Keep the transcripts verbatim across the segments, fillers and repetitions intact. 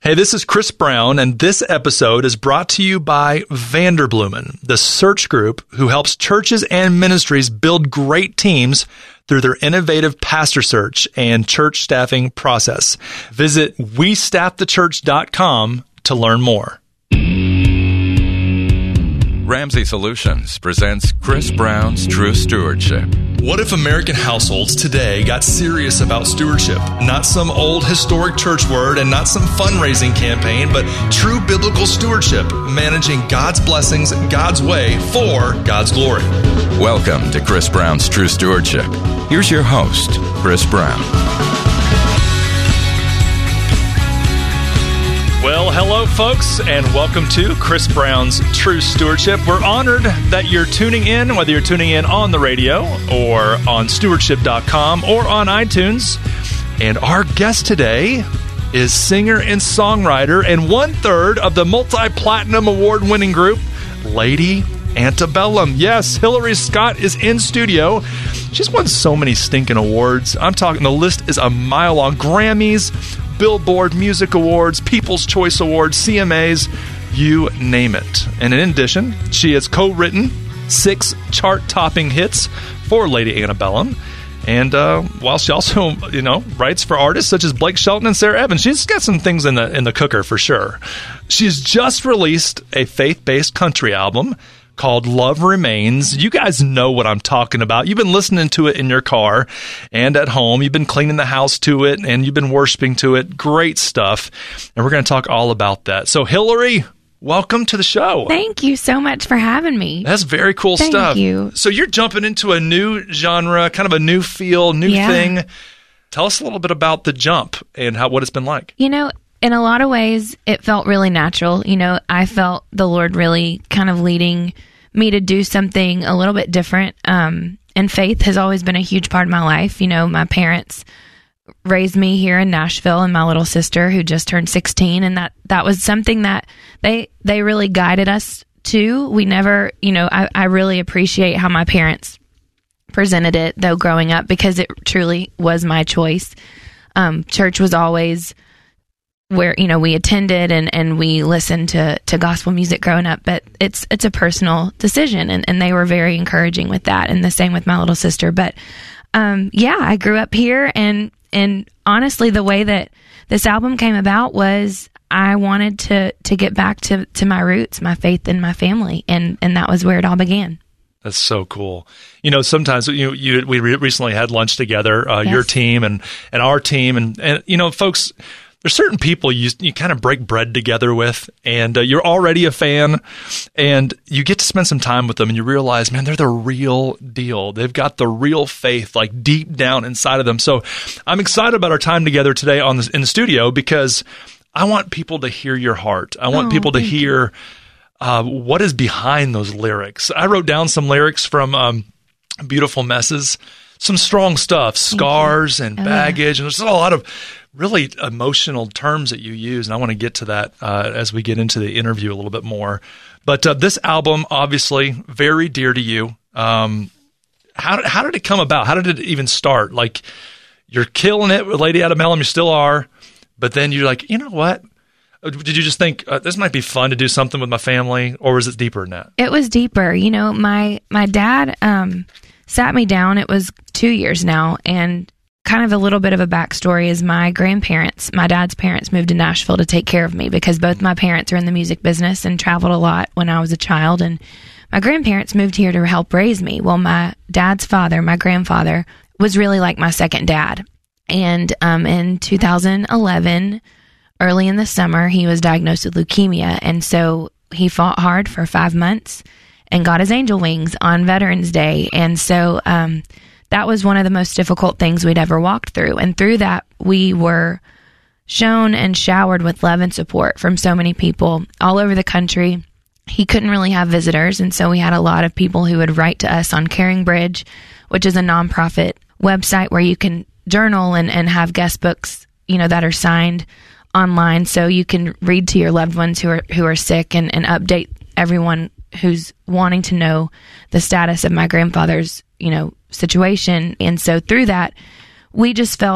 Hey, this is Chris Brown, and this episode is brought to you by Vanderbloemen, the search group who helps churches and ministries build great teams through their innovative pastor search and church staffing process. Visit we staff the church dot com to learn more. Ramsey Solutions presents Chris Brown's True Stewardship. What if American households today got serious about stewardship? Not some old historic church word and not some fundraising campaign, but true biblical stewardship, managing God's blessings God's way for God's glory. Welcome to Chris Brown's True Stewardship. Here's your host, Chris Brown. Well, hello, folks, and welcome to Chris Brown's True Stewardship. We're honored that you're tuning in, whether you're tuning in on the radio or on stewardship dot com or on iTunes. And our guest today is singer and songwriter and one-third of the multi-platinum award-winning group, Lady Antebellum. Yes, Hillary Scott is in studio. She's won so many stinking awards. I'm talking, the list is a mile long. Grammys, Billboard Music Awards, People's Choice Awards, C M As, you name it. And in addition, she has co-written six chart-topping hits for Lady Antebellum. And uh, while she also, you know, writes for artists such as Blake Shelton and Sarah Evans, she's got some things in the in the cooker for sure. She's just released a faith-based country album called Love Remains. You guys know what I'm talking about. You've been listening to it in your car and at home. You've been cleaning the house to it, and you've been worshiping to it. Great stuff. And we're going to talk all about that. So, Hillary, welcome to the show. Thank you so much for having me. That's very cool Thank stuff. Thank you. So you're jumping into a new genre, kind of a new feel, new yeah. thing. Tell us a little bit about the jump and how what it's been like. You know, in a lot of ways, it felt really natural. You know, I felt the Lord really kind of leading me to do something a little bit different. Um, and faith has always been a huge part of my life. You know, my parents raised me here in Nashville, and my little sister who just turned sixteen. And that, that was something that they, they really guided us to. We never, you know, I, I really appreciate how my parents presented it though growing up, because it truly was my choice. Um, church was always where, you know, we attended and, and we listened to, to gospel music growing up, but it's it's a personal decision, and, and they were very encouraging with that, and the same with my little sister. But um, yeah, I grew up here, and and honestly, the way that this album came about was I wanted to to get back to, to my roots, my faith, and my family, and, and that was where it all began. That's so cool. You know, sometimes you you we re- recently had lunch together, uh, yes. your team and, and our team, and, and you know, folks, there's certain people you you kind of break bread together with, and uh, you're already a fan, and you get to spend some time with them, and you realize, man, they're the real deal. They've got the real faith, like deep down inside of them. So I'm excited about our time together today on this, in the studio, because I want people to hear your heart. I want oh, people to hear uh, what is behind those lyrics. I wrote down some lyrics from um, Beautiful Messes, some strong stuff, scars and oh, baggage, yeah. and there's a lot of really emotional terms that you use, and I want to get to that uh, as we get into the interview a little bit more. But uh, this album, obviously, very dear to you. Um, how how did it come about? How did it even start? Like, you're killing it with Lady Antebellum, you still are, but then you're like, you know what? Did you just think, uh, this might be fun to do something with my family, or was it deeper than that? It was deeper. You know, my, my dad um, sat me down. It was two years now, and kind of a little bit of a backstory is my grandparents, my dad's parents, moved to Nashville to take care of me, because both my parents are in the music business and traveled a lot when I was a child. And my grandparents moved here to help raise me. Well, my dad's father, my grandfather, was really like my second dad. And um, in two thousand eleven, early in the summer, he was diagnosed with leukemia. And so he fought hard for five months and got his angel wings on Veterans Day. And so um that was one of the most difficult things we'd ever walked through. And through that, we were shown and showered with love and support from so many people all over the country. He couldn't really have visitors, and so we had a lot of people who would write to us on Caring Bridge, which is a nonprofit website where you can journal and, and have guest books, you know, that are signed online, so you can read to your loved ones who are who are sick, and, and update everyone who's wanting to know the status of my grandfather's, you know, situation. And so through that, we just felt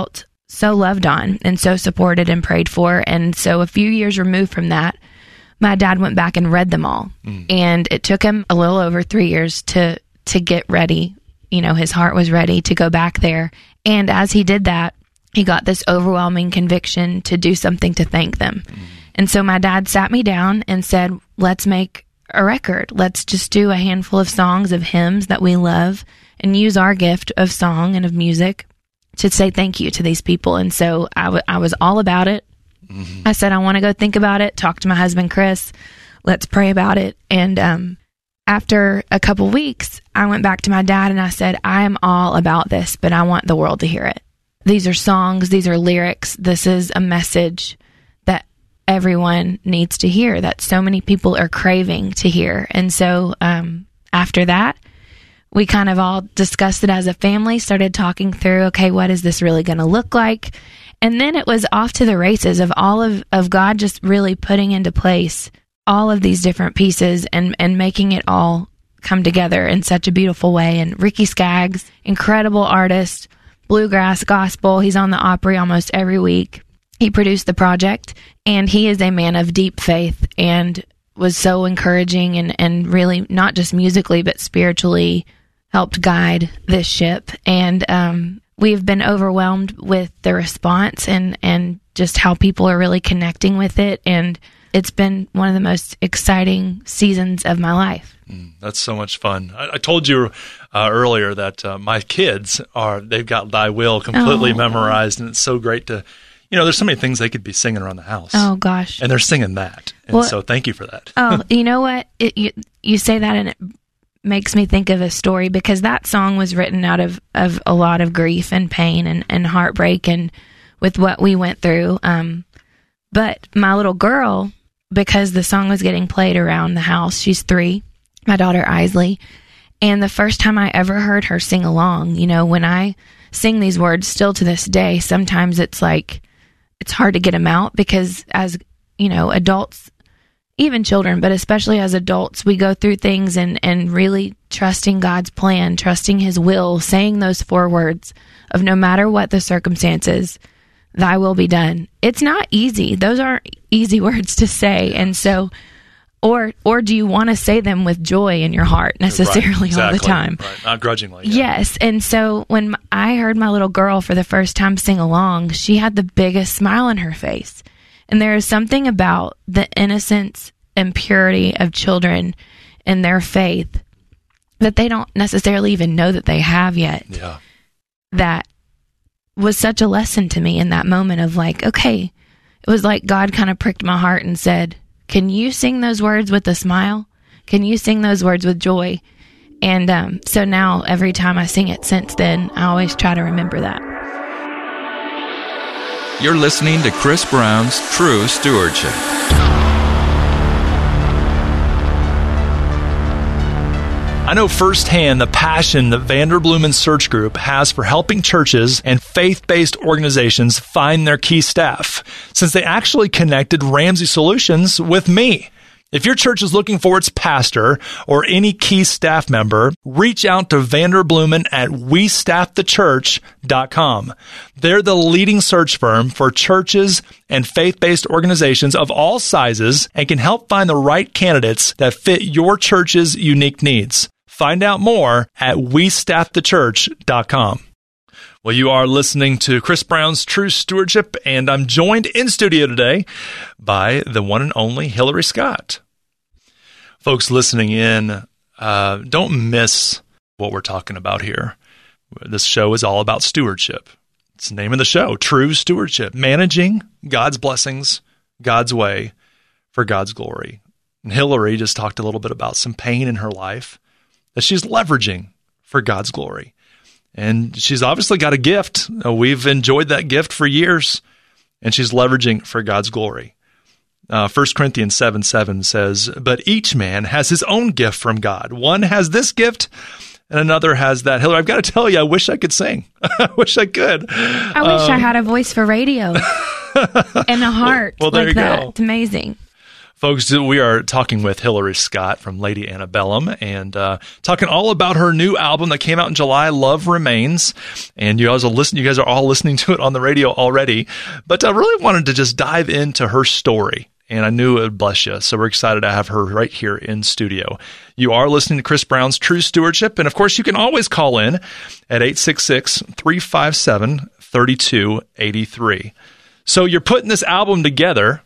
so loved on and so supported and prayed for. And so a few years removed from that, my dad went back and read them all. Mm. And it took him a little over three years to, to get ready. You know, his heart was ready to go back there. And as he did that, he got this overwhelming conviction to do something to thank them. Mm. And so my dad sat me down and said, let's make a record. Let's just do a handful of songs, of hymns that we love, and use our gift of song and of music to say thank you to these people. And so I, w- I was all about it. Mm-hmm. I said, I want to go think about it, talk to my husband, Chris. Let's pray about it. And um, after a couple weeks, I went back to my dad and I said, I am all about this, but I want the world to hear it. These are songs. These are lyrics. This is a message that everyone needs to hear, that so many people are craving to hear. And so um, after that, we kind of all discussed it as a family, started talking through, okay, what is this really going to look like? And then it was off to the races of all of, of God just really putting into place all of these different pieces and, and making it all come together in such a beautiful way. And Ricky Skaggs, incredible artist, bluegrass, gospel. He's on the Opry almost every week. He produced the project, and he is a man of deep faith and was so encouraging and, and really not just musically, but spiritually helped guide this ship. And um, we've been overwhelmed with the response and, and just how people are really connecting with it. And it's been one of the most exciting seasons of my life. Mm, that's so much fun. I, I told you uh, earlier that uh, my kids are, they've got Thy Will completely oh. memorized, and it's so great to, you know, there's so many things they could be singing around the house. Oh, gosh. And they're singing that. And well, so thank you for that. Oh, you know what? It, you, you say that and it makes me think of a story, because that song was written out of, of a lot of grief and pain and, and heartbreak and with what we went through. Um, but my little girl, because the song was getting played around the house, she's three, my daughter Isley, and the first time I ever heard her sing along, you know, when I sing these words still to this day, sometimes it's like, it's hard to get them out, because as, you know, adults, even children, but especially as adults, we go through things and, and really trusting God's plan, trusting His will, saying those four words of no matter what the circumstances, Thy will be done. It's not easy. Those aren't easy words to say. And so, or or do you want to say them with joy in your heart necessarily right, exactly, all the time? Right. Not grudgingly. Yeah. Yes. And so when I heard my little girl for the first time sing along, she had the biggest smile on her face. And there is something about the innocence and purity of children and their faith that they don't necessarily even know that they have yet. Yeah. That was such a lesson to me in that moment of like, okay, it was like God kind of pricked my heart and said, can you sing those words with a smile? Can you sing those words with joy? And um, so now every time I sing it since then, I always try to remember that. You're listening to Chris Brown's True Stewardship. I know firsthand the passion that Vanderbloemen Search Group has for helping churches and faith-based organizations find their key staff, since they actually connected Ramsey Solutions with me. If your church is looking for its pastor or any key staff member, reach out to Vanderbloemen at we staff the church dot com. They're the leading search firm for churches and faith-based organizations of all sizes and can help find the right candidates that fit your church's unique needs. Find out more at we staff the church dot com. Well, you are listening to Chris Brown's True Stewardship, and I'm joined in studio today by the one and only Hillary Scott. Folks listening in, uh, don't miss what we're talking about here. This show is all about stewardship. It's the name of the show, True Stewardship, managing God's blessings, God's way, for God's glory. And Hillary just talked a little bit about some pain in her life that she's leveraging for God's glory. And she's obviously got a gift. We've enjoyed that gift for years, and she's leveraging for God's glory. Uh, First Corinthians seven seven says, but each man has his own gift from God. One has this gift, and another has that. Hillary, I've got to tell you, I wish I could sing. I wish I could. I wish um, I had a voice for radio and a heart well, well, there like you that. Go. It's amazing. Folks, we are talking with Hillary Scott from Lady Antebellum and uh, talking all about her new album that came out in July, Love Remains. And you guys are listening, you guys are all listening to it on the radio already. But I really wanted to just dive into her story, and I knew it would bless you. So we're excited to have her right here in studio. You are listening to Chris Brown's True Stewardship. And of course, you can always call in at eight six six, three five seven, three two eight three. So you're putting this album together,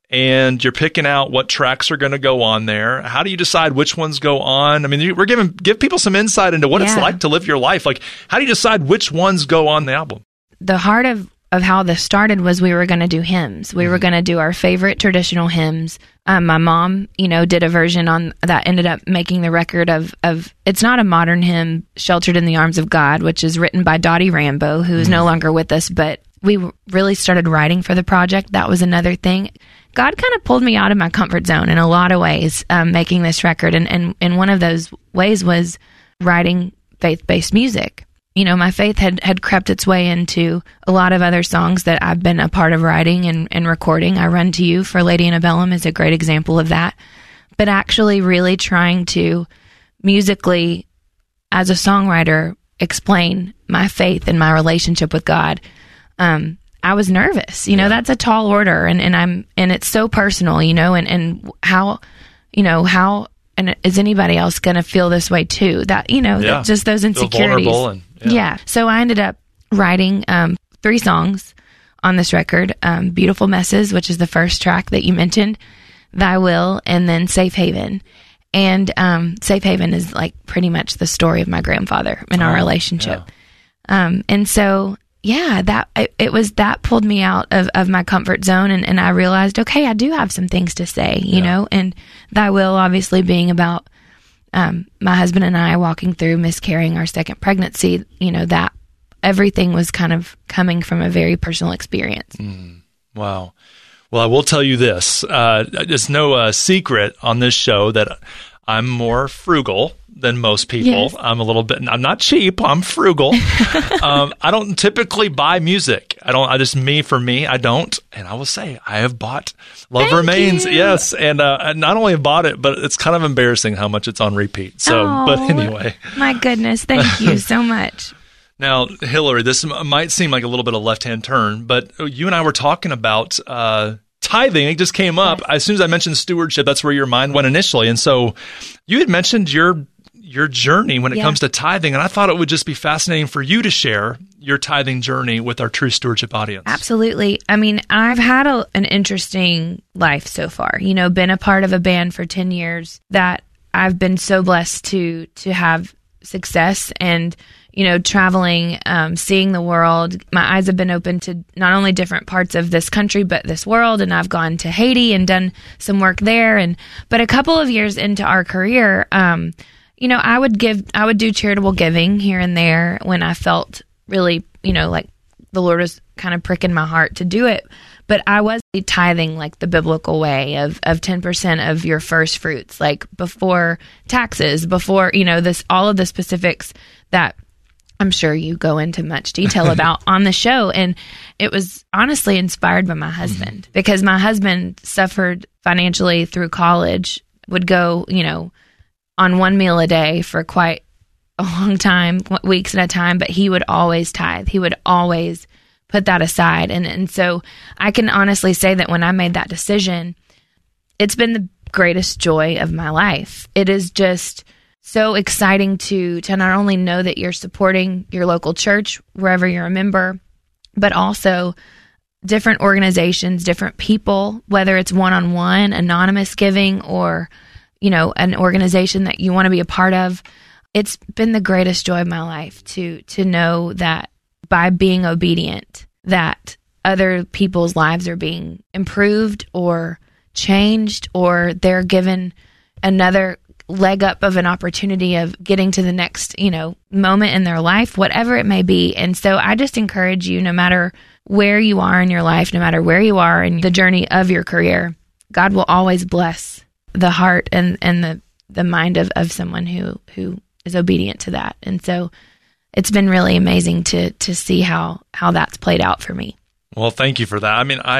and you're picking out what tracks are going to go on there. How do you decide which ones go on? I mean, you, we're giving give people some insight into what yeah. it's like to live your life. Like, how do you decide which ones go on the album? The heart of, of how this started was we were going to do hymns. We mm-hmm. were going to do our favorite traditional hymns. Um, my mom, you know, did a version on that ended up making the record of, of it's not a modern hymn, Sheltered in the Arms of God, which is written by Dottie Rambo, who is mm-hmm. no longer with us, but we really started writing for the project. That was another thing. God kind of pulled me out of my comfort zone in a lot of ways, um, making this record. And, and, and one of those ways was writing faith-based music. You know, my faith had, had crept its way into a lot of other songs that I've been a part of writing and, and recording. I Run to You for Lady Antebellum is a great example of that. But actually really trying to musically, as a songwriter, explain my faith and my relationship with God. Um, I was nervous, you know, yeah. that's a tall order, and, and I'm, and it's so personal, you know, and, and how, you know, how, and is anybody else going to feel this way too? That, you know, yeah. that just those insecurities. And, yeah. yeah. So I ended up writing, um, three songs on this record, um, Beautiful Messes, which is the first track that you mentioned, Thy Will, and then Safe Haven. And, um, Safe Haven is like pretty much the story of my grandfather and our oh, relationship. Yeah. Um, and so, yeah, that it, it was that pulled me out of, of my comfort zone, and, and I realized, okay, I do have some things to say, you yeah. know, and Thy Will obviously being about um, my husband and I walking through miscarrying our second pregnancy, you know, that everything was kind of coming from a very personal experience. Mm, wow. Well, I will tell you this. Uh, it's no uh, secret on this show that I'm more frugal than most people. Yes. I'm a little bit, I'm not cheap, I'm frugal. um, I don't typically buy music. I don't, I just, me, for me, I don't. And I will say, I have bought Love Thank Remains. you. Yes. And uh, I not only have bought it, but it's kind of embarrassing how much it's on repeat. So, oh, but anyway. My goodness. Thank you so much. Now, Hillary, this might seem like a little bit of left-hand turn, but you and I were talking about uh, tithing. It just came up. Yes. As soon as I mentioned stewardship, that's where your mind went initially. And so you had mentioned your your journey when it yeah. comes to tithing, and I thought it would just be fascinating for you to share your tithing journey with our True Stewardship audience. Absolutely. I mean, I've had a, an interesting life so far. You know, been a part of a band for ten years that I've been so blessed to to have success and, you know, traveling, um, seeing the world. My eyes have been open to not only different parts of this country, but this world. And I've gone to Haiti and done some work there. And, but a couple of years into our career, um, you know, I would give, I would do charitable giving here and there when I felt really, you know, like the Lord was kind of pricking my heart to do it. But I was tithing like the biblical way of, of ten percent of your first fruits, like before taxes, before, you know, this, all of the specifics that I'm sure you go into much detail about on the show. And it was honestly inspired by my husband mm-hmm. because my husband suffered financially through college, would go, you know, on one meal a day for quite a long time, weeks at a time, but he would always tithe. He would always put that aside. And, and so I can honestly say that when I made that decision, it's been the greatest joy of my life. It is just so exciting to to not only know that you're supporting your local church, wherever you're a member, but also different organizations, different people, whether it's one-on-one, anonymous giving, or, you know, an organization that you want to be a part of. It's been the greatest joy of my life to to know that by being obedient, that other people's lives are being improved or changed, or they're given another leg up of an opportunity of getting to the next, you know, moment in their life, whatever it may be. And so I just encourage you, no matter where you are in your life, no matter where you are in the journey of your career, God will always bless the heart and, and the, the mind of, of someone who, who is obedient to that. And so it's been really amazing to to see how, how that's played out for me. Well, thank you for that. I mean, I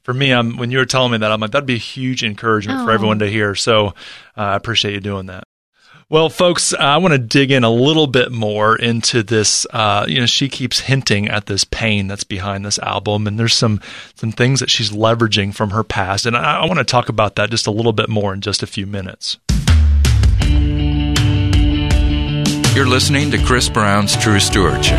for me, I'm when you were telling me that, I'm like, that'd be a huge encouragement Oh. for everyone to hear. So uh, I appreciate you doing that. Well, folks, I want to dig in a little bit more into this. Uh, you know, she keeps hinting at this pain that's behind this album, and there's some some things that she's leveraging from her past, and I, I want to talk about that just a little bit more in just a few minutes. You're listening to Chris Brown's True Stewardship.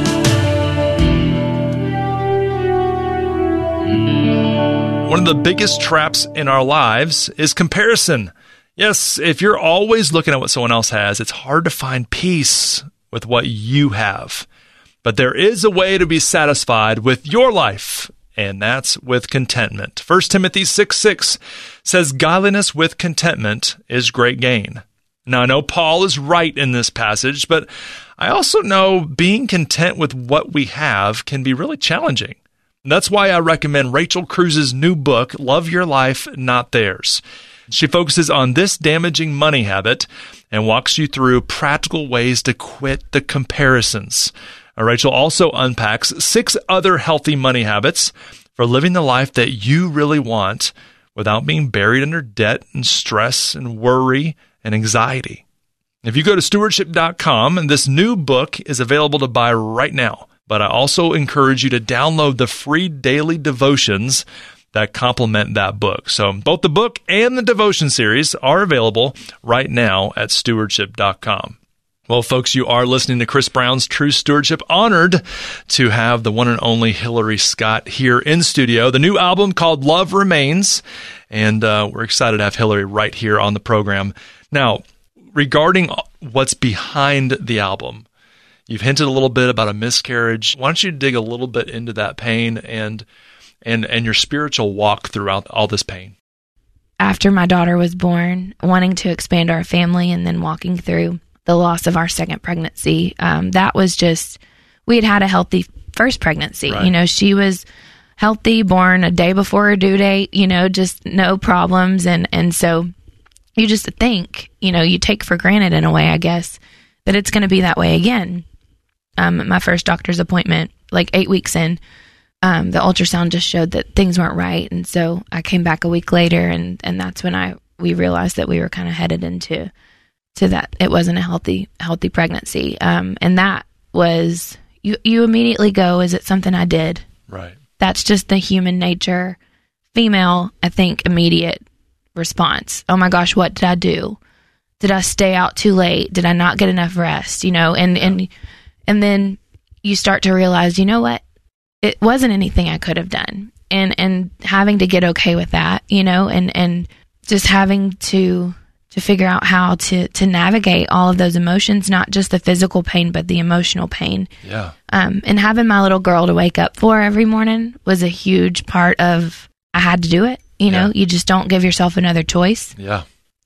One of the biggest traps in our lives is comparison. Yes, if you're always looking at what someone else has, it's hard to find peace with what you have. But there is a way to be satisfied with your life, and that's with contentment. First Timothy six six says, "Godliness with contentment is great gain." Now, I know Paul is right in this passage, but I also know being content with what we have can be really challenging. That's why I recommend Rachel Cruz's new book, Love Your Life, Not Theirs. She focuses on this damaging money habit and walks you through practical ways to quit the comparisons. Uh, Rachel also unpacks six other healthy money habits for living the life that you really want without being buried under debt and stress and worry and anxiety. If you go to stewardship dot com, and this new book is available to buy right now. But I also encourage you to download the free daily devotions that complement that book. So both the book and the devotion series are available right now at stewardship dot com. Well, folks, you are listening to Chris Brown's True Stewardship. Honored to have the one and only Hillary Scott here in studio. The new album called Love Remains, and uh, we're excited to have Hillary right here on the program. Now, regarding what's behind the album, you've hinted a little bit about a miscarriage. Why don't you dig a little bit into that pain and and and your spiritual walk throughout all this pain? After my daughter was born, wanting to expand our family and then walking through the loss of our second pregnancy, um, that was just, we had had a healthy first pregnancy. Right. You know, she was healthy, born a day before her due date, you know, just no problems. And, and so you just think, you know, you take for granted in a way, I guess, that it's going to be that way again. Um, my first doctor's appointment, like eight weeks in, um, the ultrasound just showed that things weren't right. And so I came back a week later, and, and that's when I we realized that we were kind of headed into to that. It wasn't a healthy healthy pregnancy. Um, and that was, you, you immediately go, is it something I did? Right. That's just the human nature. Female, I think, immediate response. Oh my gosh, what did I do? Did I stay out too late? Did I not get enough rest? You know, and, yeah. and, and then you start to realize, you know what? It wasn't anything I could have done. And, and having to get okay with that, you know, and, and just having to, to figure out how to, to navigate all of those emotions, not just the physical pain, but the emotional pain. Yeah. Um, and having my little girl to wake up for every morning was a huge part of, I had to do it. You know, Yeah. you just don't give yourself another choice. Yeah.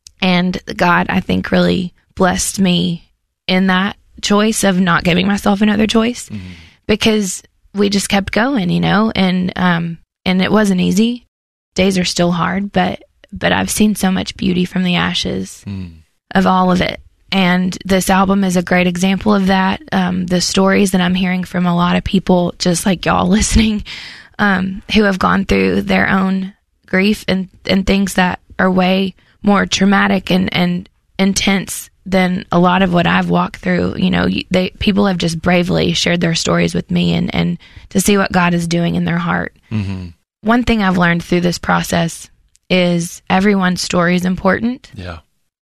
And God, I think, really blessed me in that choice of not giving myself another choice, Mm-hmm. because we just kept going, you know, and, um, and it wasn't easy. Days are still hard, but, but I've seen so much beauty from the ashes Mm. of all of it. And this album is a great example of that. Um, the stories that I'm hearing from a lot of people, just like y'all listening, um, who have gone through their own grief and, and things that are way more traumatic and, and intense than a lot of what I've walked through. You know, they, people have just bravely shared their stories with me, and, and to see what God is doing in their heart. Mm-hmm. One thing I've learned through this process is everyone's story is important. Yeah.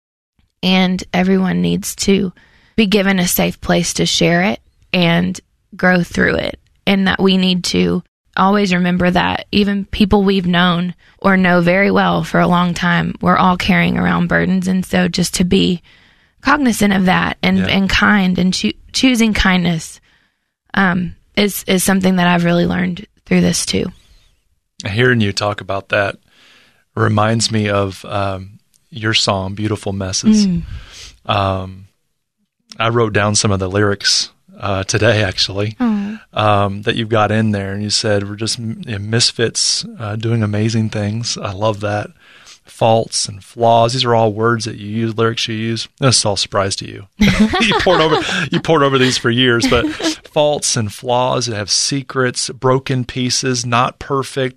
And everyone needs to be given a safe place to share it and grow through it. And that we need to always remember that even people we've known or know very well for a long time, we're all carrying around burdens. And so just to be cognizant of that and, Yeah. and kind and choo- choosing kindness um, is, is something that I've really learned through this too. Hearing you talk about that reminds me of um, your song, Beautiful Messes. Mm. Um, I wrote down some of the lyrics uh, today, actually, um, that you've got in there. And you said, we're just you know, misfits uh, doing amazing things. I love that. Faults and flaws. These are all words that you use, lyrics you use. This is all a surprise to you. you poured over, you poured over these for years, but faults and flaws that have secrets, broken pieces, not perfect,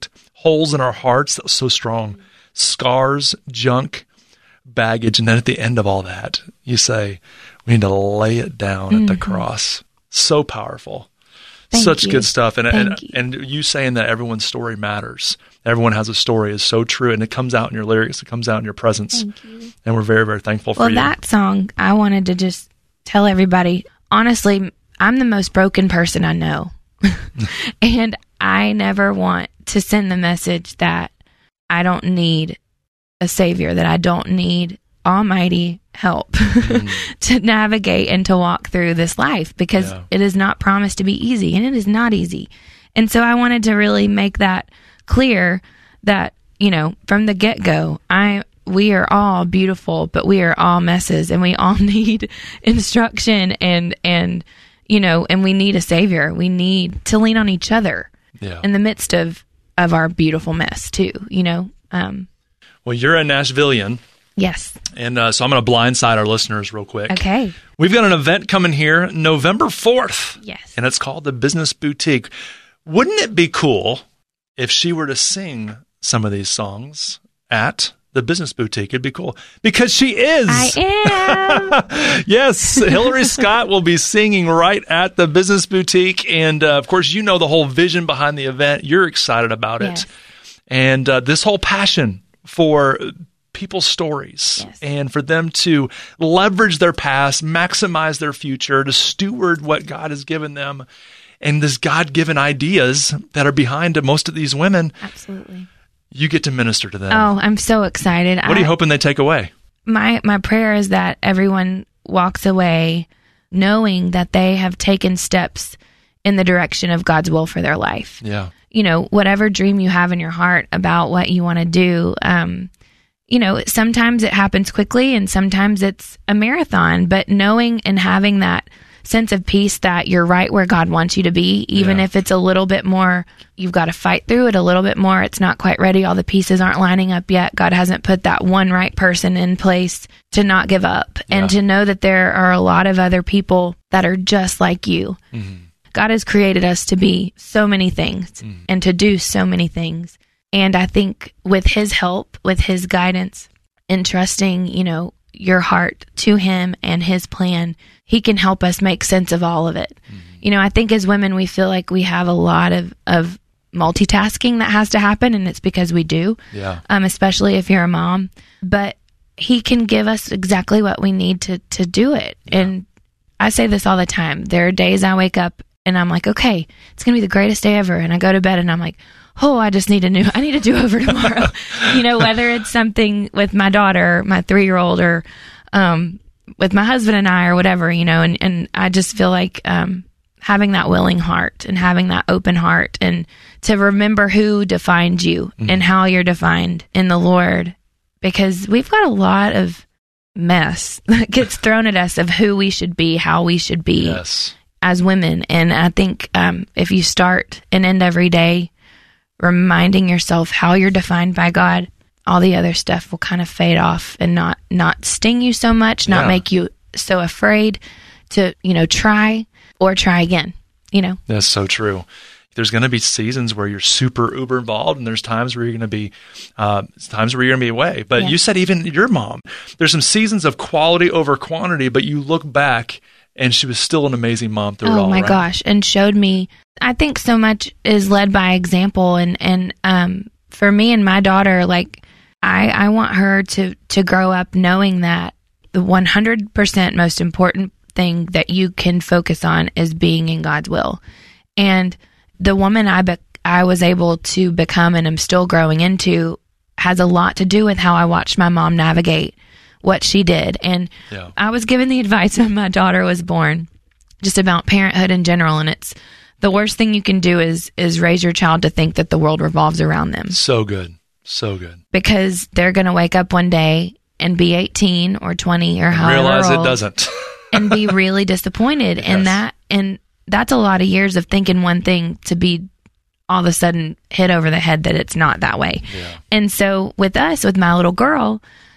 holes in our hearts that was so strong, scars, junk, baggage. And then at the end of all that, you say, we need to lay it down mm-hmm. at the cross. So powerful. Thank Such you. good stuff. And, and, you. and you saying that everyone's story matters. Everyone has a story is so true. And it comes out in your lyrics. It comes out in your presence. Thank you. And we're very, very thankful for well, you. Well, that song, I wanted to just tell everybody, honestly, I'm the most broken person I know. And I never want to send the message that I don't need a savior, that I don't need almighty help mm. to navigate and to walk through this life, because yeah. it is not promised to be easy, and it is not easy. And so I wanted to really make that clear that, you know, from the get-go, I we are all beautiful, but we are all messes, and we all need instruction and and you know, and we need a savior. We need to lean on each other yeah. in the midst of of our beautiful mess too, you know. Um, well, you're a Nashvilleian. Yes. And uh, so I'm going to blindside our listeners real quick. Okay. We've got an event coming here November fourth. Yes. And it's called the Business Boutique. Wouldn't it be cool if she were to sing some of these songs at the Business Boutique? It'd be cool. Because she is. I am. Yes. Hillary Scott will be singing right at the Business Boutique. And uh, of course, you know the whole vision behind the event. You're excited about it. Yes. And uh, this whole passion for people's stories yes. and for them to leverage their past, maximize their future, to steward what God has given them, and this God-given ideas that are behind most of these women. Absolutely. You get to minister to them. Oh, I'm so excited. What are you I, hoping they take away? My my prayer is that everyone walks away knowing that they have taken steps in the direction of God's will for their life. Yeah. You know, whatever dream you have in your heart about what you want to do, um, you know, sometimes it happens quickly and sometimes it's a marathon, but knowing and having that sense of peace that you're right where God wants you to be, even yeah. if it's a little bit more, you've got to fight through it a little bit more. It's not quite ready. All the pieces aren't lining up yet. God hasn't put that one right person in place to not give up yeah. and to know that there are a lot of other people that are just like you. Mm-hmm. God has created us to be so many things mm-hmm. and to do so many things. And I think with his help, with his guidance, and trusting, you know, your heart to him and his plan, he can help us make sense of all of it. Mm-hmm. You know, I think as women, we feel like we have a lot of, of multitasking that has to happen, and it's because we do, yeah. um, especially if you're a mom. But he can give us exactly what we need to, to do it. Yeah. And I say this all the time. There are days I wake up and I'm like, okay, it's going to be the greatest day ever. And I go to bed and I'm like, oh, I just need a new, I need a do-over tomorrow. You know, whether it's something with my daughter, my three-year-old, or um, with my husband and I, or whatever, you know, and, and I just feel like um, having that willing heart and having that open heart and to remember who defined you mm-hmm. and how you're defined in the Lord, because we've got a lot of mess that gets thrown at us of who we should be, how we should be yes. as women. And I think um, if you start and end every day reminding yourself how you're defined by God, all the other stuff will kind of fade off and not not sting you so much, not yeah. make you so afraid to, you know, try or try again, you know. That's so true. There's going to be seasons where you're super uber involved, and there's times where you're going to be, uh, times where you're going to be away. But yeah. you said even your mom, there's some seasons of quality over quantity, but you look back and she was still an amazing mom through oh it all. Oh my right? gosh. And showed me, I think so much is led by example. And, and, um, for me and my daughter, like I, I want her to, to grow up knowing that the one hundred percent most important thing that you can focus on is being in God's will. And the woman I, be- I was able to become and am still growing into has a lot to do with how I watched my mom navigate what she did. And yeah. I was given the advice when my daughter was born, just about parenthood in general. And it's the worst thing you can do is, is raise your child to think that the world revolves around them. So good. So good. Because they're going to wake up one day and be eighteen or twenty or however realize old it doesn't. and be really disappointed. Yes. And that, and that's a lot of years of thinking one thing to be all of a sudden hit over the head that it's not that way. Yeah. And so with us, with my little girl,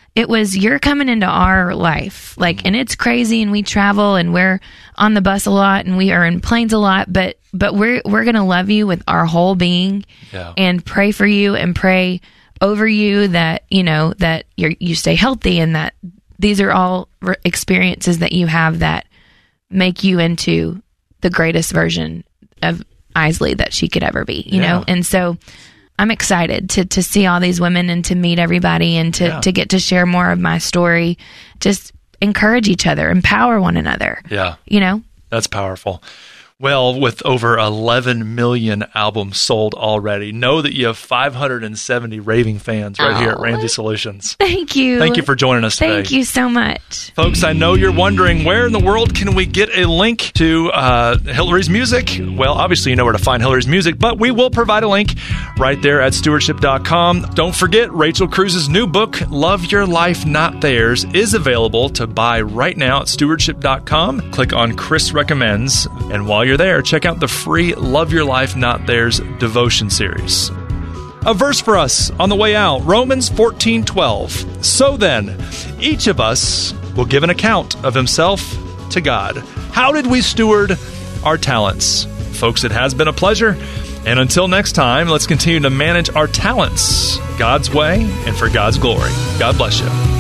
it was, you're coming into our life. Like, and it's crazy, and we travel, and we're on the bus a lot, and we are in planes a lot, but, but we're, we're going to love you with our whole being yeah. and pray for you and pray over you that, you know, that you're, you stay healthy, and that these are all re- experiences that you have that make you into the greatest version of Isley that she could ever be, you yeah. know? And so I'm excited to, to see all these women and to meet everybody and to, yeah. to get to share more of my story. Just encourage each other, empower one another. Yeah. You know? That's powerful. Well, with over eleven million albums sold already, know that you have five hundred seventy raving fans right oh, here at Ramsey Solutions. Thank you. Thank you for joining us today. Thank you so much. Folks, I know you're wondering, where in the world can we get a link to uh, Hillary's music? Well, obviously you know where to find Hillary's music, but we will provide a link right there at stewardship dot com. Don't forget, Rachel Cruz's new book, Love Your Life, Not Theirs, is available to buy right now at stewardship dot com. Click on Chris Recommends, and while you're there, check out the free Love Your Life, Not Theirs devotion series. A verse for us on the way out, Romans fourteen twelve. So then, each of us will give an account of himself to God. How did we steward our talents? Folks, it has been a pleasure. And until next time, let's continue to manage our talents God's way and for God's glory. God bless you.